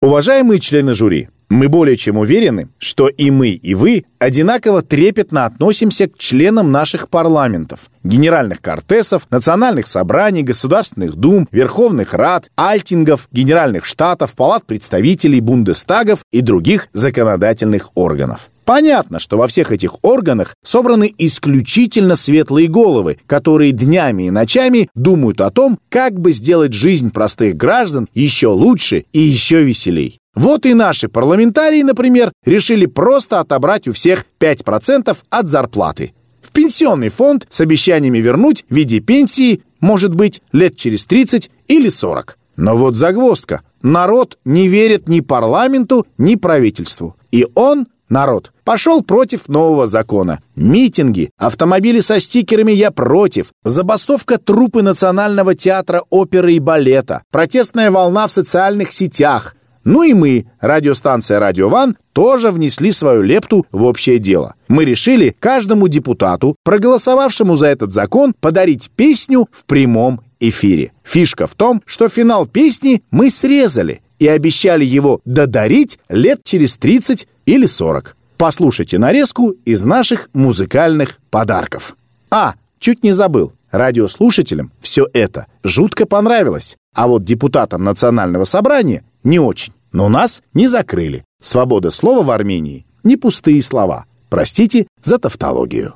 Уважаемые члены жюри, мы более чем уверены, что и мы, и вы одинаково трепетно относимся к членам наших парламентов, генеральных кортесов, национальных собраний, государственных дум, верховных рад, альтингов, генеральных штатов, палат представителей, бундестагов и других законодательных органов. Понятно, что во всех этих органах собраны исключительно светлые головы, которые днями и ночами думают о том, как бы сделать жизнь простых граждан еще лучше и еще веселей. Вот и наши парламентарии, например, решили просто отобрать у всех 5% от зарплаты в пенсионный фонд с обещаниями вернуть в виде пенсии, может быть, лет через 30 или 40. Но вот загвоздка. Народ не верит ни парламенту, ни правительству. И он, народ, пошел против нового закона. Митинги, автомобили со стикерами «Я против», забастовка труппы Национального театра оперы и балета, протестная волна в социальных сетях. Ну и мы, радиостанция «Радио Ван», тоже внесли свою лепту в общее дело. Мы решили каждому депутату, проголосовавшему за этот закон, подарить песню в прямом эфире. Фишка в том, что финал песни мы срезали и обещали его додарить лет через 30 или 40. Послушайте нарезку из наших музыкальных подарков. Чуть не забыл. Радиослушателям все это жутко понравилось. А вот депутатам Национального собрания не очень. Но нас не закрыли. Свобода слова в Армении — не пустые слова. Простите за тавтологию.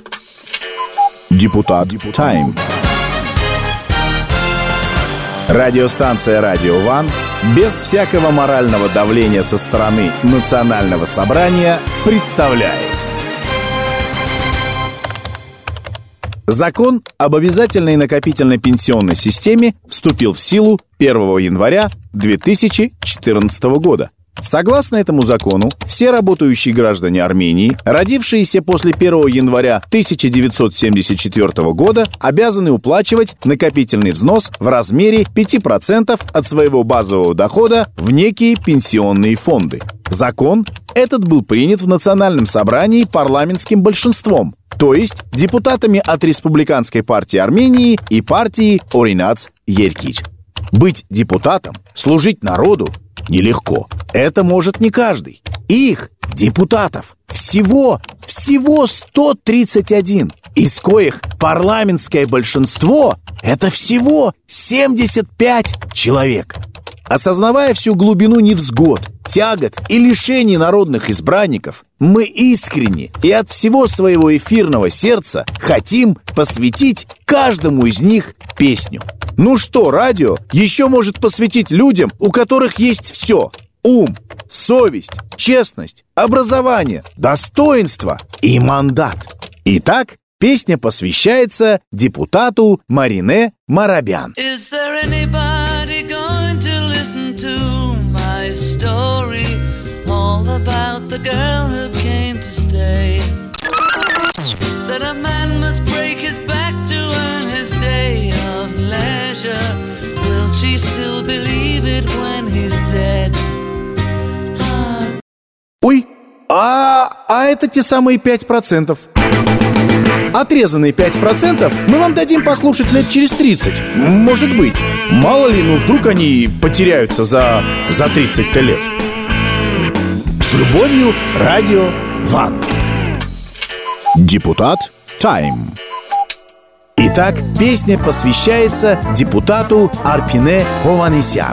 Депутат Тайм. Радиостанция «Радио Ван» без всякого морального давления со стороны Национального собрания представляет Закон об обязательной накопительной пенсионной системе вступил в силу 1 января 2014 года. Согласно этому закону, все работающие граждане Армении, родившиеся после 1 января 1974 года, обязаны уплачивать накопительный взнос в размере 5% от своего базового дохода в некие пенсионные фонды. Закон этот был принят в Национальном собрании парламентским большинством, то есть депутатами от Республиканской партии Армении и партии Оринац Еркич. Быть депутатом, служить народу нелегко. Это может не каждый. Их, депутатов, всего 131, из коих парламентское большинство — это всего 75 человек. Осознавая всю глубину невзгод, тягот и лишений народных избранников, мы искренне и от всего своего эфирного сердца хотим посвятить каждому из них песню. Ну что, радио еще может посвятить людям, у которых есть все: ум, совесть, честность, образование, достоинство и мандат. Итак, песня посвящается депутату Марине Марабян. Story all about the girl who came to stay. That a man must break his back to earn his day of leisure. Will she still believe it when he's dead? Ой, это те самые 5%. Отрезанные 5% мы вам дадим послушать лет через 30. Может быть. Мало ли, вдруг они потеряются за 30-то лет. С любовью, Радио Ван. Депутат Тайм. Итак, песня посвящается депутату Арпине Хованесян.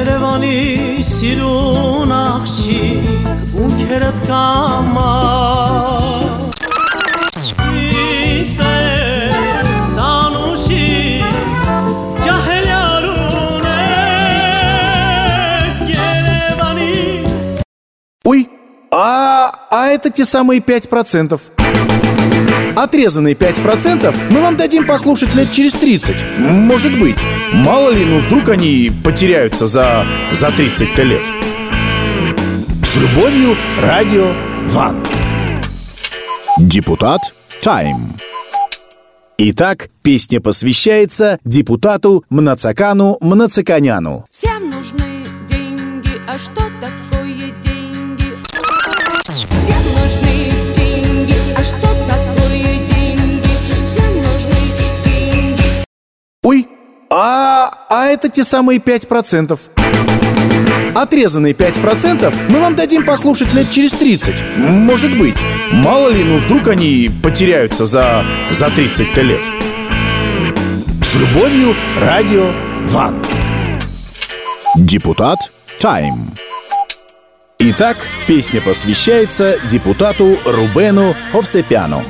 Ой, это те самые 5%. Отрезанные 5% мы вам дадим послушать лет через 30. Может быть. Мало ли, вдруг они потеряются за 30-то лет. С любовью, Радио Ван. Депутат Тайм. Итак, песня посвящается депутату Мнацакану Мнацаканяну. Всем нужны деньги, а что такое деньги? Всем нужны деньги, а что такое деньги? Всем нужны деньги. Ой, это те самые 5%. Отрезанные 5% мы вам дадим послушать лет через 30. Может быть. Мало ли, вдруг они потеряются за 30-то лет. С любовью, Радио Ван. Депутат Тайм. Итак, песня посвящается депутату Рубену Ховсепяну.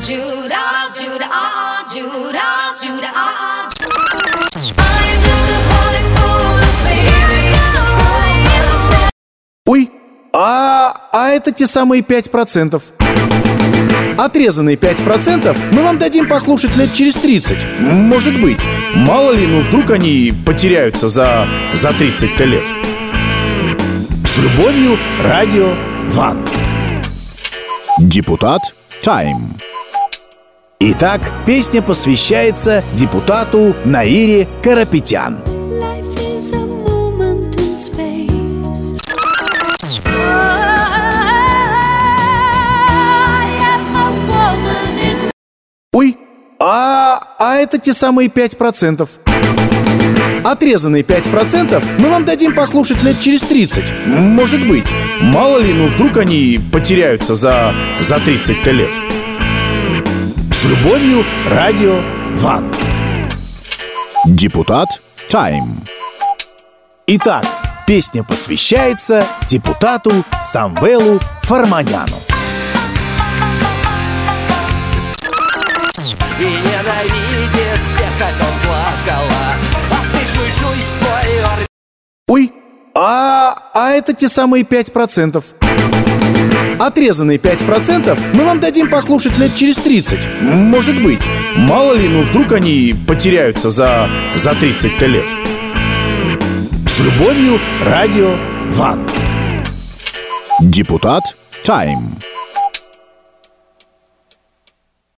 Ой, а это те самые 5%. Отрезанные 5% мы вам дадим послушать лет через 30. Может быть. Мало ли, вдруг они потеряются за 30-то лет. С любовью, Радио Ван. Депутат Тайм. Итак, песня посвящается депутату Наире Карапетян. Ой, а это те самые 5%. Отрезанные 5% мы вам дадим послушать лет через 30. Может быть. Мало ли, вдруг они потеряются за 30-то лет. С любовью, Радио Ван. Депутат Тайм. Итак, песня посвящается депутату Самвелу Фарманяну. И ненавидит тех, кто плакала, а ты жуй свой. Ой, а это те самые 5%. Отрезанные 5% мы вам дадим послушать лет через 30. Может быть. Мало ли, вдруг они потеряются за 30-то лет. С любовью, Радио Ван. Депутат Тайм.